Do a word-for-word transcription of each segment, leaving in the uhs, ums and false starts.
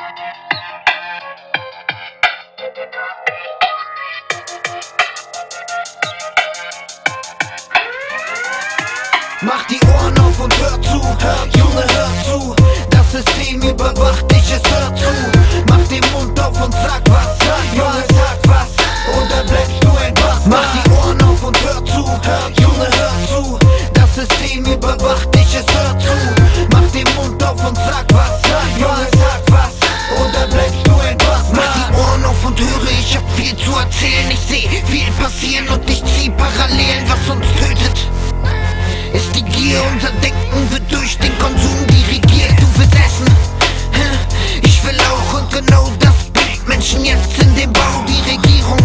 Mach die Ohren auf und hör zu, hör, Junge, hör zu. Das System überwacht dich, es hört zu. Mach den Mund auf und sag was, Junge, sag was, und dann bleibst du ein Bastard. Mach die Ohren auf und hör zu, hör, Junge, hör zu. Das System überwacht dich, es hört zu. Mach den Mund auf und sag was, Junge, sag was, und dann bleibst du ein Bastard. Mach die Ohren auf und höre, ich hab viel zu erzählen. Ich seh viel passieren und ich zieh Parallelen, was uns tötet. Ist die Gier, unser Denken wird durch den Konsum dirigiert. Du willst essen, ich will auch, und genau das bringt Menschen jetzt in den Bau. Die Regierung,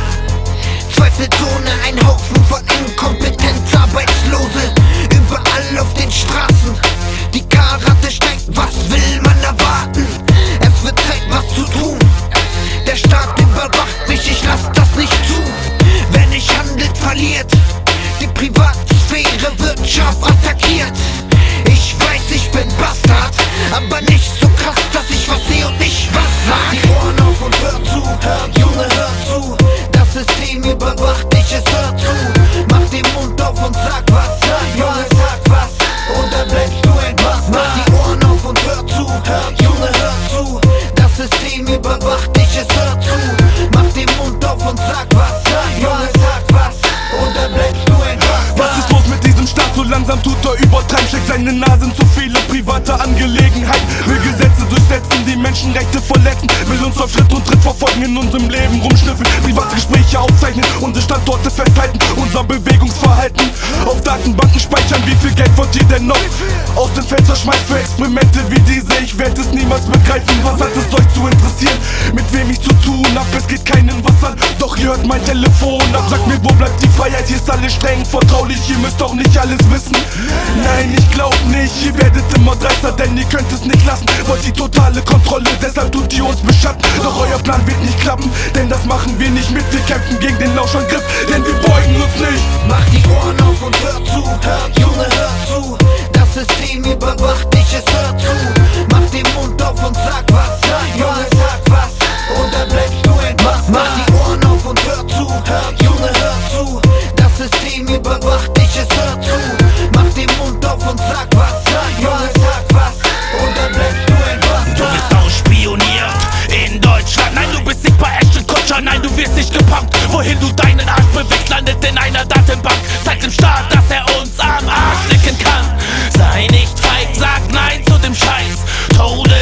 Zweifelzone, ein Haufen von Inkompetenz, Arbeitslose überall auf den Straßen. Die Karate steigt, was will man erwarten? Es wird Zeit, was zu tun. Der Staat überwacht mich, ich lass das nicht zu. Wer nicht handelt, verliert. Die Privatsphäre wird scharf attackiert. Ich weiß, ich bin Bastard, aber nicht so krass, dass ich was sehe und nicht was sag. Mach die Ohren auf und hör zu, hör, Junge, hör zu. Das System überwacht dich, es hört zu. Mach den Mund auf und sag was, Junge, sag was, und dann bleibst du ein Bastard. Mach die Ohren auf und hör zu, hör, Junge, hör zu. Das System überwacht dich, es hört zu. Mach den Mund auf und sag was, Junge, sag was, und dann bleibst du ein Bastard. Was ist los mit diesem Staat? So langsam tut er übertreiben, steckt seine Nase in zu viele private Angelegenheiten. Will Gesetze durchsetzen, die Menschenrechte verletzen. Will uns auf Schritt und Tritt verfolgen, in unserem Leben rumschnüffeln. Private Gespräche aufzeichnen, unsere Standorte festhalten. Unser Bewegungsverhalten auf Datenbanken speichern. Wie viel Geld wollt ihr denn noch aus dem Fenster schmeißt für Experimente wie diese? Ich werde es niemals begreifen. Was hat es euch zu interessieren, mit wem ich zu tun hab? Es geht keinen was an, doch ihr hört mein Telefon ab. Sagt mir, wo bleibt die Freiheit? Hier ist alles streng vertraulich, ihr müsst doch nicht alles wissen. Nein, ich glaub nicht, ihr werdet immer dreister, denn ihr könnt es nicht lassen. Wollt die totale Kontrolle, deshalb tut ihr uns beschatten. Doch euer Plan wird nicht klappen, denn das machen wir nicht mit. Wir kämpfen gegen den Lauschangriff, denn wir beugen uns nicht. Mach die Ohren auf und hör zu, hör, Junge, hör zu. Das System überwacht dich, es hört zu. Mach den Mund auf und sag was, Junge, sag was, und dann bleibst du ein Bastard. Mach die Ohren auf und hör zu, hör, Junge, hör zu. Das System überwacht dich, es hört zu. Mach den Mund auf und sag was, Junge, sag was, und dann bleibst du ein Bastard. Du bist ausspioniert in Deutschland. Nein, du bist nicht bei Ashton Kutcher. Nein, du wirst nicht gepumpt. Wohin du deinen Arsch bewegst, landet in einer Datenbank. Zeig dem Staat, dass er uns am Arsch lecken kann. Sei nicht feig, sag nein zu dem Scheiß. Tode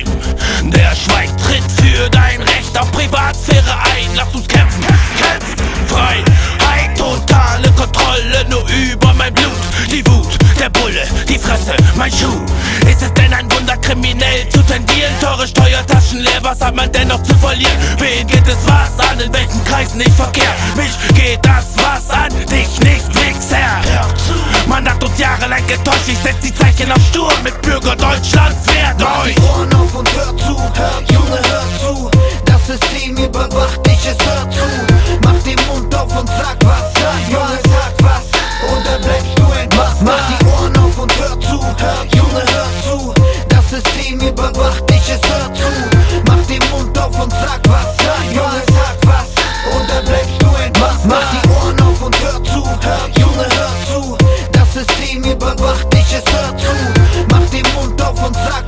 dem, der schweigt, tritt für dein Recht auf Privatsphäre ein. Lass uns kämpfen, kämpfen, Freiheit, totale Kontrolle nur über mein Blut. Die Wut, der Bulle, die Fresse, mein Schuh. Ist es denn ein Wunder, kriminell zu tendieren? Teure Steuertaschen leer, was hat man denn noch zu verlieren? Wen geht es was an, in welchen Kreisen ich verkehr? Mich geht das was an, dich nicht, Wichser. Man hat uns jahrelang getäuscht, ich setz die Zeichen auf Stur. Mit Bürger Deutschlands werden Mach euch. die Ohren auf und hör zu, hör, Junge, hör zu. Das System überwacht dich, es hört zu. Mach den Mund auf und sag was, Junge, sag was, und dann bleibst du ein Bastard. Mach die Ohren auf und hör zu, hör, Junge, hör zu. Das System überwacht dich, es hört zu. Mach den Mund auf und sag was, Junge, sag was, und dann bleibst du ein Bastard. Mach die Ohren auf und hör zu, hör, Junge, hör zu. Das System überwacht dich, es hört zu. Mach den Mund auf und sag